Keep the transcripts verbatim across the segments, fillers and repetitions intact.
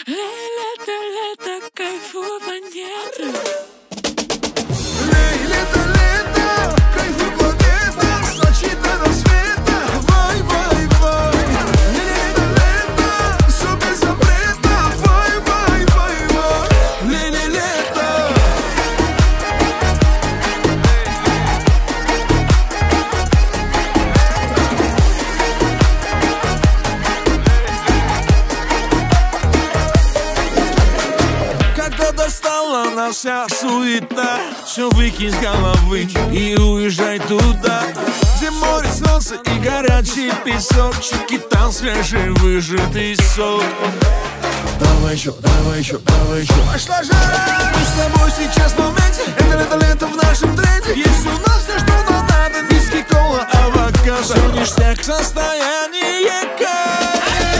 Лето, лето, кайфово нет. Достала нас вся суета, все выкинь с головы и уезжай туда, где море, солнце и горячий песочек, и там свежий выжатый сок. Давай еще, давай еще, давай еще. Пошла жара, мы с тобой сейчас в моменте. Это лето-лето в нашем тренде. Есть у нас все, что нам надо. Виски, кола, авокадо. Все ништяк, состояние кайф.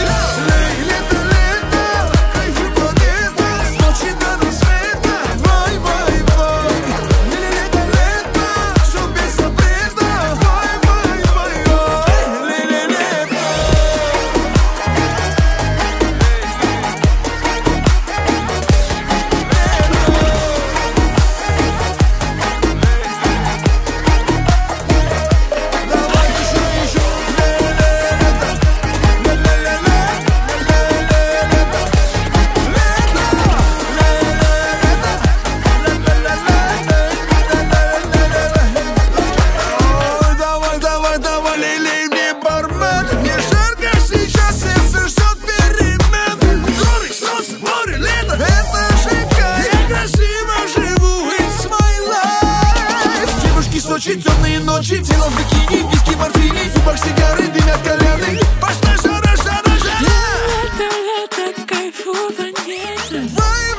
Сочи, темные ночи, тело в бикини, виски, мартини, в зубах сигары, дымят кальяны. Пошла жара, жара, жара. Лето, лето, кайфово нет.